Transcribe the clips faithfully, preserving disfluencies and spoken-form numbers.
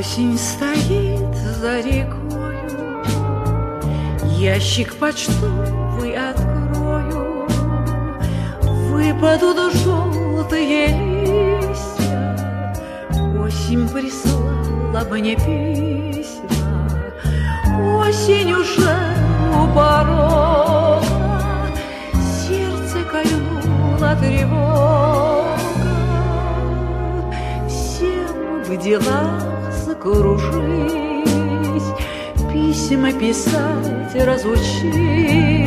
Осень стоит за рекою, ящик почтовый открою, выпадут желтые листья. Осень прислала мне письма, осень уже у порога, сердце кольнула тревога. Всем в делах закружились, письма писать разучились.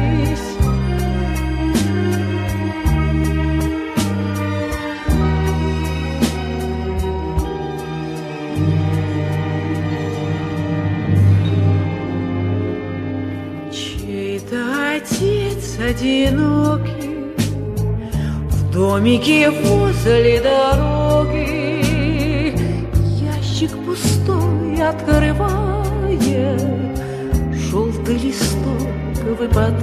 Чей-то отец одинокий в домике возле дороги, ящик пустой открывает, желтый листок выпадает.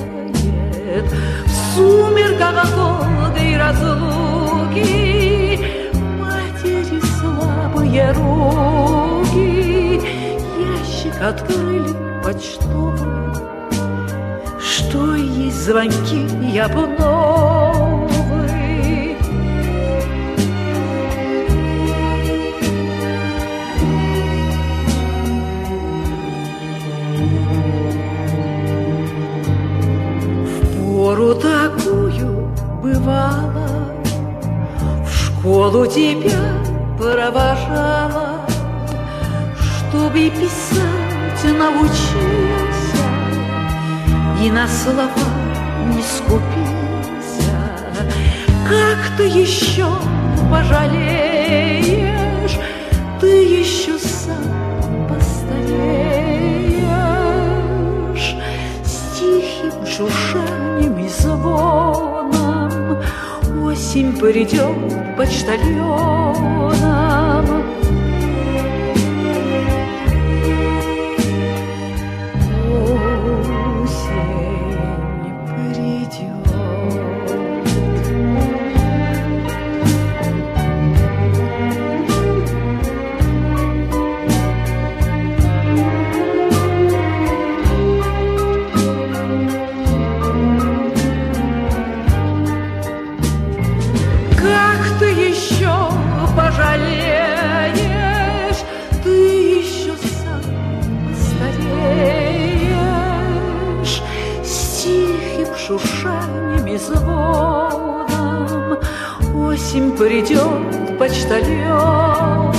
В сумерках долгой разлуки матери слабые руки ящик открыли почтовый. Что есть звонки я бы новый. Пору такую бывало, в школу тебя провожала, чтобы писать научился и на слова не скупился. Как ты еще пожалеешь, ты еще сам постареешь. С тихим шуршанием и звоном осень придет почтальоном. Пожалеешь, ты еще сам постареешь. С тихим шуршанием и звоном осень придет почтальон.